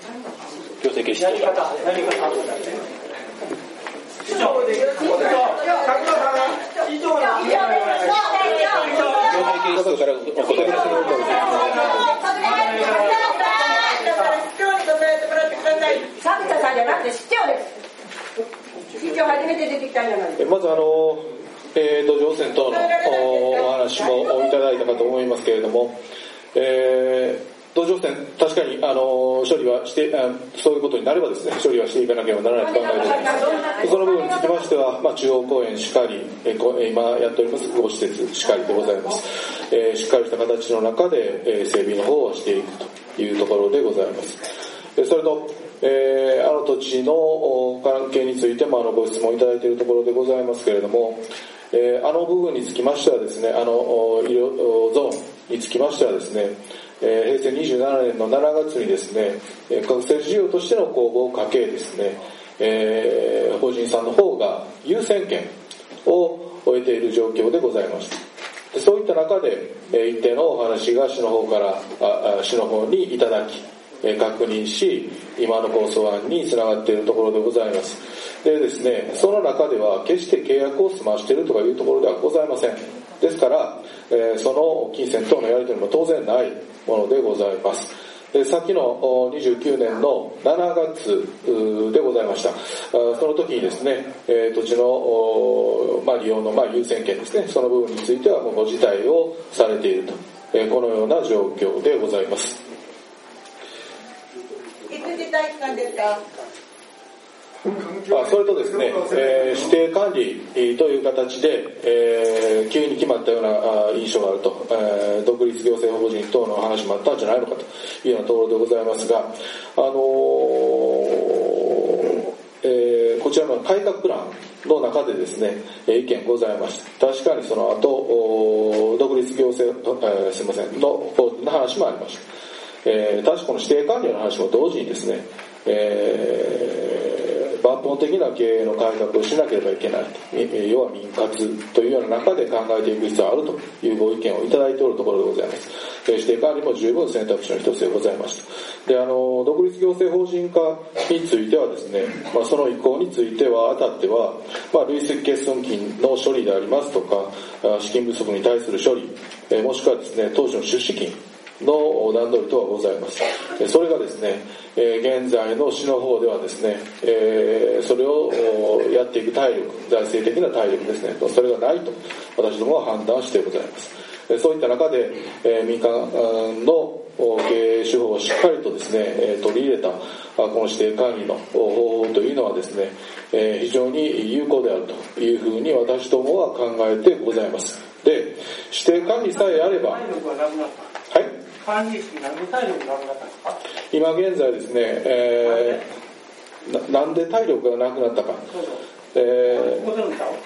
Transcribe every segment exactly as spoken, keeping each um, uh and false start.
行政決してやり方、やり方。市長で、市長、市長、市長、 からお答えください。 サブタさんじゃなくて市長です。市長初めて出てきたんじゃないですか。 まずあの、えー、土壌汚染等のお話もいただいたかと思いますけれども、えー土壌汚染、確かにあの処理はしてあ、そういうことになればですね、処理はしていかなければならないと考えております。その部分につきましては、まあ、中央公園しかり、え今やっております保護施設しかりでございます。えー、しっかりした形の中で、えー、整備の方をしていくというところでございます。それと、えー、あの土地の関係についてもあのご質問いただいているところでございますけれども、えー、あの部分につきましてはですね、あの医療ゾーンにつきましてはですね、えー、平成にじゅうななねんのしちがつにですね、各政事業としての公募をかけですね、えー、法人さんの方が優先権を得ている状況でございました。そういった中で、えー、一定のお話が市の方からあ市の方にいただき、えー、確認し、今の構想案につながっているところでございます。でですね、その中では決して契約を済ましているとかいうところではございません。ですから、えー、その金銭等のやり取りも当然ないものでございます。で先のにじゅうきゅうねんのしちがつでございました。その時にですね、えー、土地の、まあ、利用の、まあ、優先権ですね、その部分についてはもうご辞退をされていると、えー、このような状況でございます。 いつ辞退したんですか？ あそれとですね、えー、指定管理という形で、えー、急に決まったような印象があると、えー、独立行政法人等の話もあったんじゃないのかというようなところでございますが、あのーえー、こちらの改革プランの中でですね、意見ございました。確かにその後、独立行政、えー、すいません、の法人の話もありました。えー、確かこの指定管理の話も同時にですね、えー抜本的な経営の改革をしなければいけないと、要は民活というような中で考えていく必要があるというご意見をいただいておるところでございます。指定管理も十分選択肢の一つでございました。で、あの独立行政法人化についてはですね、まあ、その移行についてはあたっては、まあ、累積欠損金の処理でありますとか、資金不足に対する処理、もしくはですね、当時の出資金の段取りとはございます。それがですね、現在の市の方ではですね、それをやっていく体力、財政的な体力ですね、それがないと私どもは判断してございます。そういった中で民間の経営手法をしっかりとですね取り入れたこの指定管理の方法というのはですね、非常に有効であるというふうに私どもは考えてございます。で、指定管理さえあれば、はい。 管理士何で体力がなくなったんですか？ 今現在ですね、えー、な, なんで体力がなくなったか。 そうそうえー、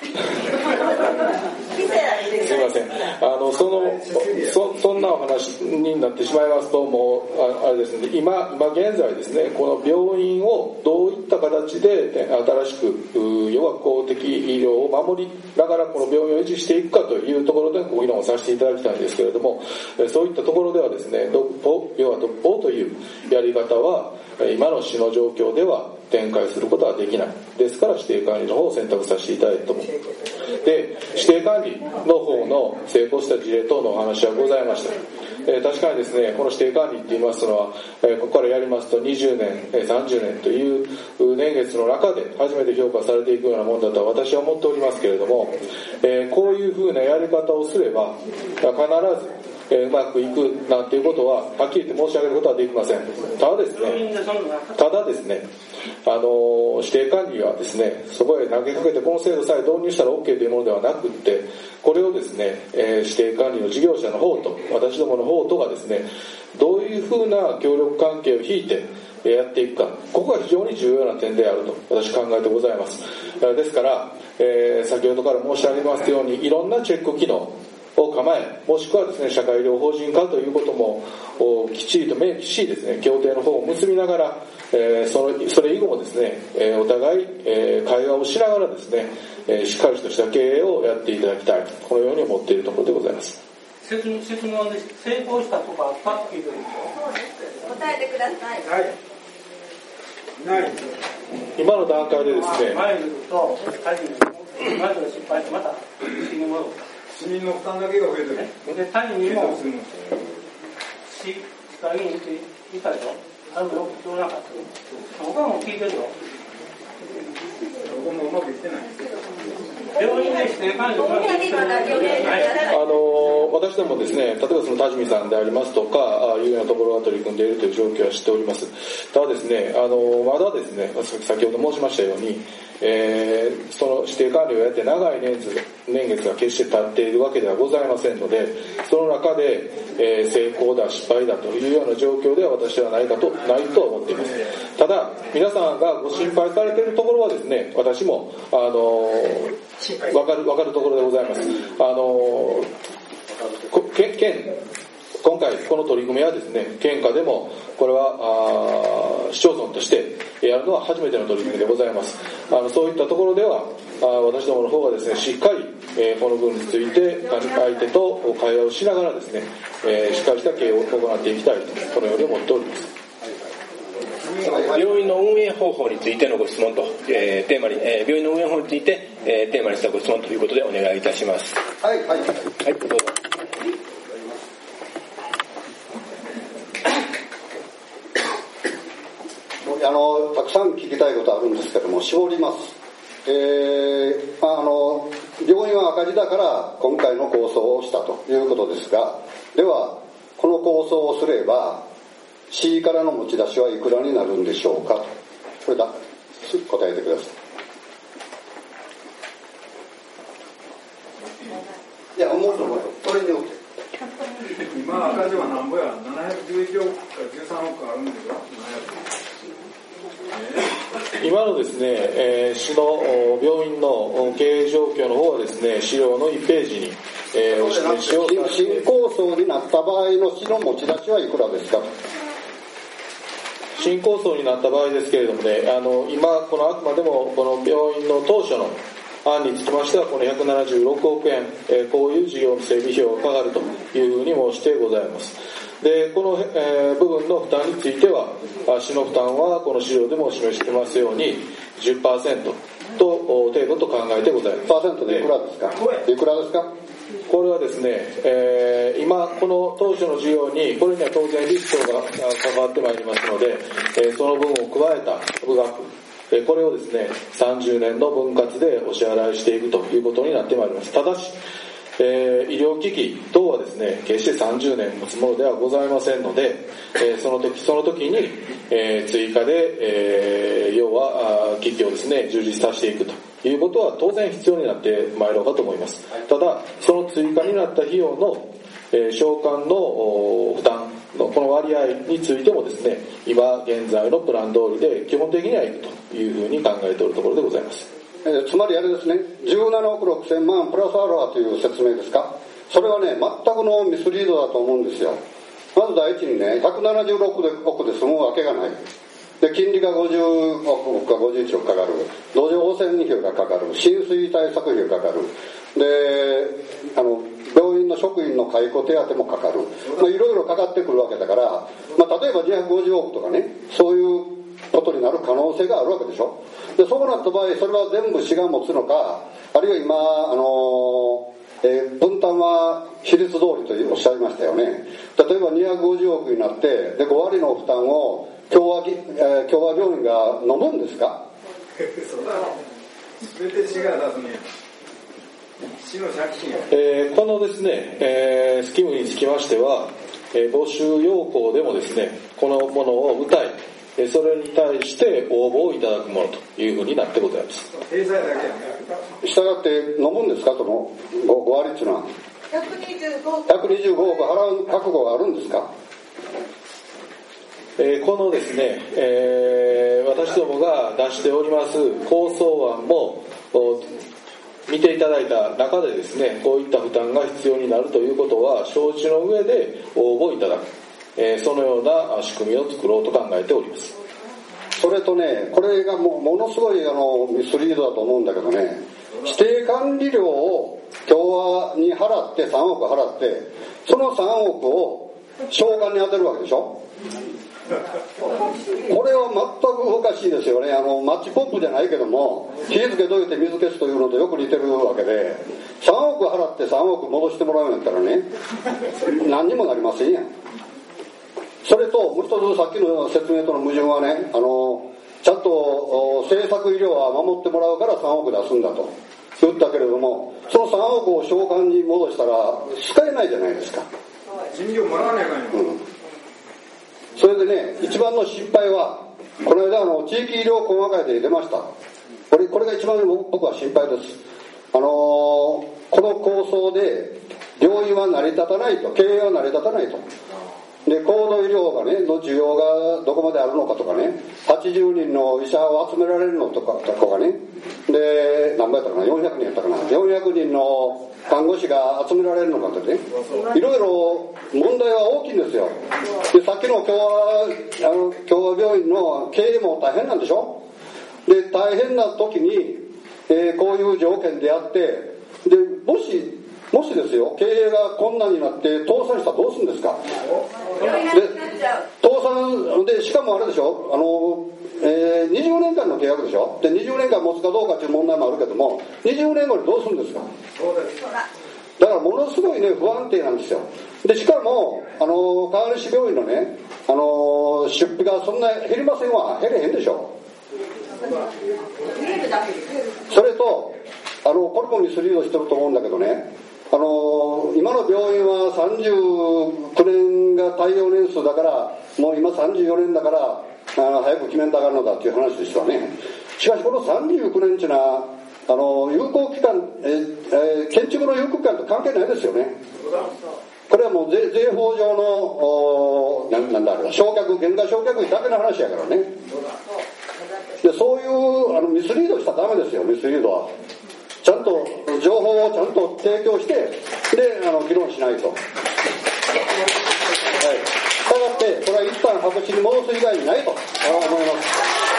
すいません。あのその そ, そんなお話になってしまいますと、もう あ, あれですね。今今現在ですね、この病院をどういった形で新しく要は公的医療を守りながらこの病院を維持していくかというところでご議論をさせていただきたいんですけれども、そういったところではですね、独法要は独法というやり方は今の市の状況では展開することはできない。ですから指定管理の方を選択させていただいたと思う。で、指定管理の方の成功した事例等のお話はございました。えー、確かにですね、この指定管理って言いますのは、えー、ここからやりますとにじゅうねん、えー、さんじゅうねんという年月の中で初めて評価されていくようなものだと私は思っておりますけれども、えー、こういう風なやり方をすれば必ずえー、うまくいくなんていうことははっきり言って申し上げることはできません。ただですね、ただですね、あの指定管理はですね、そこへ投げかけてこの制度さえ導入したら OK というものではなくって、これをですね、えー、指定管理の事業者の方と私どもの方とがですね、どういうふうな協力関係を引いてやっていくか、ここが非常に重要な点であると私考えてございます。ですから、えー、先ほどから申し上げますように、いろんなチェック機能を構え、もしくはですね、社会医療法人化ということもきっちりと明記しですね、協定の方を結びながら、えー、そのそれ以後もですね、えー、お互い、えー、会話をしながらですね、えー、しっかりとした経営をやっていただきたい、このように思っているところでございます。 質問で成功したとかあったっていうことですよ。 そうです。答えてください。 はい。 今の段階でですね、 前に行くと、仮に、まず失敗して、また、死に戻る。 市民の負担だけが増えてる。 で、単にも、市会議員って言ったでしょ。あれもよく聞こえなかった。僕はもう聞いてるよ。 僕もうまくいってない。 病院で指定管理を。 あの私どもですね、例えばその多治見さんでありますとか、いうようなところが取り組んでいるという状況は知っております。ただですね、あのまだですね、先ほど申しましたように、えー、その指定管理をやって長い年数年月が決して経っているわけではございませんので、その中で、えー、成功だ失敗だというような状況では私はないかとないと思っています。ただ皆さんがご心配されているところはですね、私もあの分かる分かるところでございます。あの県今回この取り組みはですね、県下でもこれは市町村としてやるのは初めての取り組みでございます。あのそういったところではあ私どもの方がですね、しっかり、えー、この分について相手と会話をしながらですね、えー、しっかりした経営を行っていきたいと、このように思っております。 病院の運営方法についてのご質問と、えー、テーマに、えー、病院の運営方法について、えー、テーマにしたご質問ということでお願いいたします。 はいはいはい、 はい、どうぞ。 あのたくさん聞きたいことあるんですけども絞ります。えー、あの病院は赤字だから今回の構想をしたということですが、ではこの構想をすれば市からの持ち出しはいくらになるんでしょうかと、これだ答えてください。いや、もうちょっとこれによって今赤字は何ぼや、ななひゃくじゅういちおくかじゅうさんおくあるんですよ。 今のですね、えー、市の病院の経営状況の方はですね、資料のいちページに、えー、お示しを新構想になった場合の市の持ち出しはいくらですか。 新構想になった場合ですけれどもね、あの今このあくまでもこの病院の当初の案につきましてはこのひゃくななじゅうろくおくえん、えー、こういう事業の整備費用がかかるというふうに申してございます。でこの、えー、部分の負担については市の負担はこの資料でも示していますように じゅっパーセント と程度と考えてございます。 パーセントでいくらですか。いくらですか。 これはですね、えー、今この当初の事業にこれには当然リストが関わってまいりますので、えー、その分を加えた部額、えー、これをですねさんじゅうねんの分割でお支払いしていくということになってまいります。ただしえー、医療機器等はですね決してさんじゅうねん持つものではございませんので、えー、その時その時に、えー、追加で、えー、要は機器をですね充実させていくということは当然必要になってまいろうかと思います。ただその追加になった費用の、えー、償還の負担のこの割合についてもですね今現在のプラン通りで基本的にはいくというふうに考えておるところでございます。 えー、つまりあれですね、じゅうななおくろくせんまんプラスアルファという説明ですか。それはね全くのミスリードだと思うんですよ。まず第一にねひゃくななじゅうろくおくで済むわけがない。で金利がごじゅうおくかごじゅういちおくかかる、土壌汚染費がかかる、浸水対策費がかかる、であの病院の職員の解雇手当もかかる、まあ、いろいろかかってくるわけだから、まあ、例えばにひゃくごじゅうおくとかねそういうことになる可能性があるわけでしょ。でそうなった場合それは全部市が持つのか、あるいは今あのーえー、分担は比率通りとおっしゃいましたよね。例えばにひゃくごじゅうおくになってでごわりの負担を共和、えー、共和病院が飲むんですか。 そうだ全て市が出すね。市の借金や、 えー、このですね、えー、スキムにつきましては、えー、募集要項でもですねこのものを歌いそれに対して応募をいただくものというふうになってございます。 経済だけやね。 したがって飲むんですか、その 5, 5割っていうのは。 ひゃくにじゅうごおく払う覚悟があるんですか。 えー、このですね、えー、私どもが出しております構想案も見ていただいた中でですねこういった負担が必要になるということは承知の上で応募いただく、えー、そのような仕組みを作ろうと考えております。 それとねこれがもうものすごいあのミスリードだと思うんだけどね、指定管理料を共和に払ってさんおく払ってそのさんおくを償還に当てるわけでしょ。 これは全くおかしいですよね。あのマッチポップじゃないけども、火付けといて水消すというのとよく似てるわけで、さんおく払ってさんおく戻してもらうんやったらね、何にもなりませんやん。それともう一つ、さっきの説明との矛盾はね、あのちゃんと政策医療は守ってもらうからさんおく出すんだと言ったけれども、そのさんおくを償還に戻したら使えないじゃないですか。 賃料もらわないかんよ、うん、 それでね、一番の失敗はこの間あの地域医療講話会で出ました。これこれが一番僕は心配です。あのー、この構想で病院は成り立たないと、経営は成り立たないと。で、高度医療がねの需要がどこまであるのかとかね、はちじゅうにんの医者を集められるのとかとかね、で何倍やったかな、よんひゃくにんやったかな、よんひゃくにんの看護師が集められるのかってね、いろいろ問題は大きいんですよ。で、さっきの共和あの共和病院の経営も大変なんでしょ。で、大変な時に、えー、こういう条件であって、でもしもしですよ、経営が困難になって倒産したらどうするんですか。で、倒産で、しかもあれでしょ、あの、えー、にじゅうねんかんの契約でしょ。で、にじゅうねんかん持つかどうかという問題もあるけども、にじゅうねんごにどうするんですか。だからものすごいね、不安定なんですよ。で、しかも、あの、川西病院のね、あの、出費がそんな減りませんわ。減れへんでしょ。それと、あの、これもミスリードしてると思うんだけどね、あの今の病院はさんじゅうきゅうねんが耐用年数だから、もう今さんじゅうよねんだからあ早く決めんとあかんのだっていう話でしたね。しかしこのさんじゅうきゅうねんっていうのはあの有効期間、えー、建築の有効期間と関係ないですよね。これはもう 税, 税法上のな ん, なんだあれだ償却原価償却費だけの話やからね。でそういうあのミスリードしたらダメですよ。ミスリードはちゃんと情報をちゃんと提供して、で、あの、議論しないと。はい。したがって、これは一旦白紙に戻す以外にないと思います。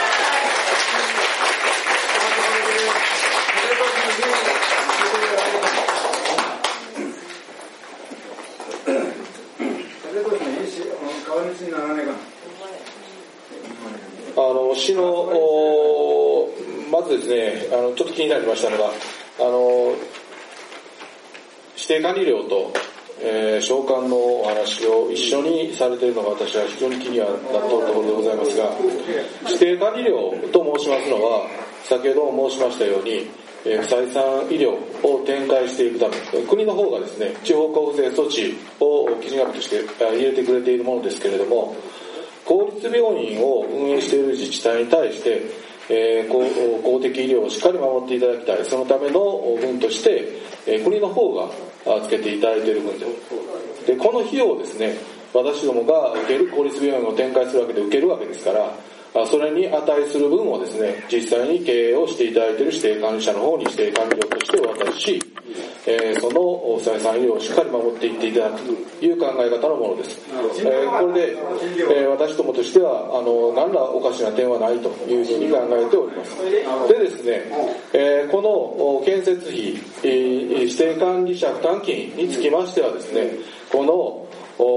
あの、市の、まずですね、あの、ちょっと気になりましたのが、あの指定管理料と、えー、償還のお話を一緒にされているのが私は非常に気にはなっているところでございますが、指定管理料と申しますのは先ほども申しましたように、えー、不採算医療を展開していくため、国の方がですね地方交付税措置を基準額として入れてくれているものですけれども、公立病院を運営している自治体に対してえー、公, 公的医療をしっかり守っていただきたい。そのための分として、えー、国の方がつけていただいている分で、でこの費用をですね、私どもが受ける公立病院を展開するわけで受けるわけですから、それに値する分をですね、実際に経営をしていただいている指定管理者の方に指定管理料としてお渡しし、えー、その不採算医療をしっかり守っていっていただくという考え方のものです。えー、これで、えー、私どもとしてはあの何らおかしな点はないというふうに考えております。でですね、えー、この建設費、えー、指定管理者負担金につきましてはですね、この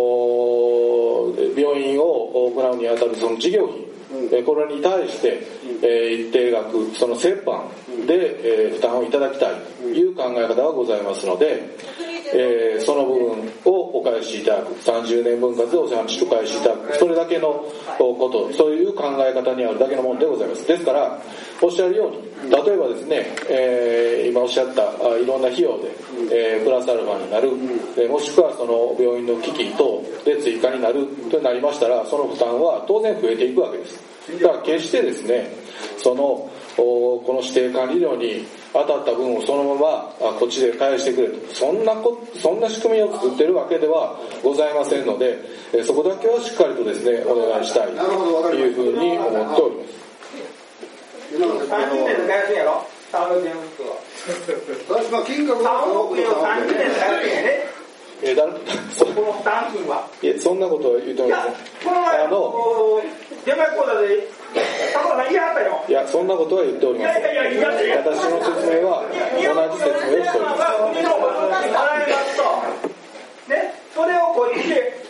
病院を行うにあたるその事業費、これに対して、えー、一定額その折半で、えー、負担をいただきたいという考え方がございますので、えー、その部分をお返しいただく、さんじゅうねんぶん割でお話をお返しいただく、それだけのこと、そういう考え方にあるだけのものでございます。ですからおっしゃるように、例えばですね、えー、今おっしゃったいろんな費用で、えー、プラスアルファになる、えー、もしくはその病院の機器等で追加になるとなりましたら、その負担は当然増えていくわけです。だから決してですね、そのこの指定管理料に当たった分をそのままこっちで返してくれと、そんなこそんな仕組みを作っているわけではございませんので、そこだけはしっかりとですねお願いしたいというふうに思っております。 さんじゅうねんで返すんやろ、さんおくえんずつは。 私は金額はさんおくえんをさんじゅうねんで返すんやね。 えだそこの負担金は。 いや、そんなことは言っておりません。 この前、あの、電話講座で、高田さん言いはったよ。 いや、そんなことは言っておりません。 いやいやいやいや、 私の説明は同じ説明をしております。 国のお金を払いますと、ね、それをこっちで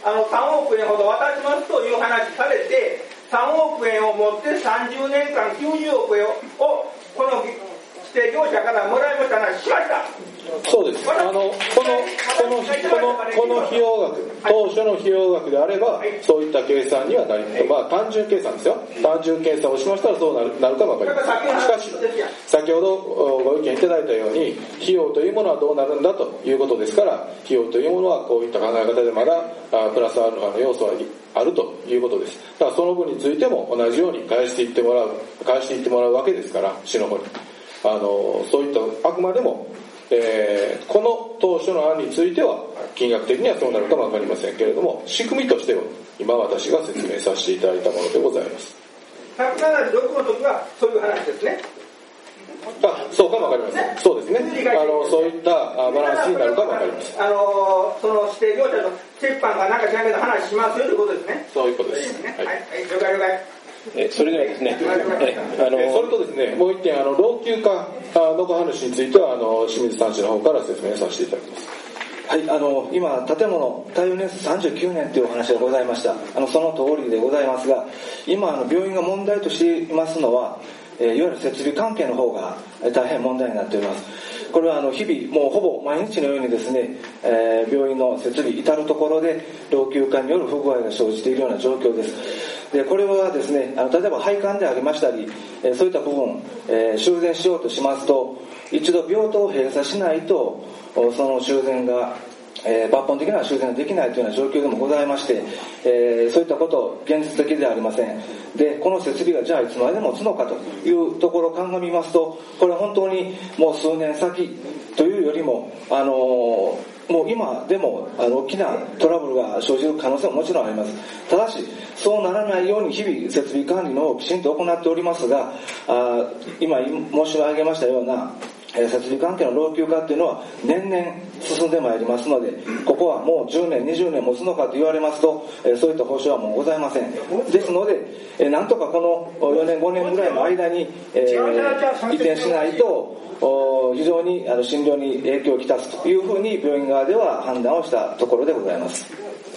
あのさんおくえんほど渡しますという話されて、さんおくえんを持ってさんじゅうねんかんきゅうじゅうおくえんをこの指定業者からもらいました話しました。 そうです。あのこのこのこのこの費用額、当初の費用額であれば、そういった計算にはなります。まあ単純計算ですよ。単純計算をしましたらそうなるなるかもわかりません。しかし先ほどご意見いただいたように、費用というものはどうなるんだということですから、費用というものはこういった考え方でまだプラスアルファの要素はあるということです。だからその分についても同じように返していってもらう返していってもらうわけですから、市の方にあのそういったあくまでもえー、この当初の案については金額的にはそうなるかもわかりませんけれども、仕組みとしては今私が説明させていただいたものでございます。 ひゃくななじゅうろくの時はそういう話ですね。 あ、そうかもわかりません。そうですね。あのそういったバランスになるかもわかりません。 あのその指定業者の折半がなんか知らんけど話しますよということですね。 そういうことです。 はい、はい、了解了解。 えそれではですね、えあのそれとですね、もう一点、あの老朽化の話についてはあの清水さんちの方から説明させていただきます。 はい、あの今建物耐用年数さんじゅうきゅうねんというお話がございました。あのその通りでございますが、今あの病院が問題としていますのは、えー、いわゆる設備関係の方が大変問題になっております。これはあの日々もうほぼ毎日のようにですね、えー、病院の設備至るところで老朽化による不具合が生じているような状況です。でこれはですね、あの例えば配管でありましたり、えー、そういった部分、えー、修繕しようとしますと、一度病棟を閉鎖しないとその修繕が、えー、抜本的な修繕ができないというような状況でもございまして、えー、そういったこと現実的ではありません。でこの設備がじゃあいつまででもつのかというところを鑑みますと、これは本当にもう数年先というよりも、あのーもう今でもあの大きなトラブルが生じる可能性ももちろんあります。ただしそうならないように日々設備管理の方をきちんと行っておりますが、あ今申し上げましたような設備関係の老朽化っていうのは年々進んでまいりますので、ここはもうじゅうねんにじゅうねん持つのかと言われますと、そういった保証はもうございません。ですのでなんとかこのよねんごねんぐらいの間に、えー、移転しないと非常にあの診療に影響をきたすというふうに病院側では判断をしたところでございます。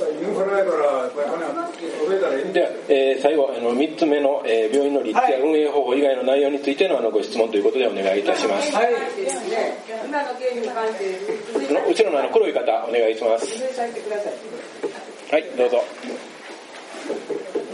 では、えー、最後あのみっつめの、えー、病院の立地や運営方法以外の内容についてのあのご質問ということでお願いいたします。はい、 今の経緯に関して後ろのあの黒い方お願いします。はい、どうぞ。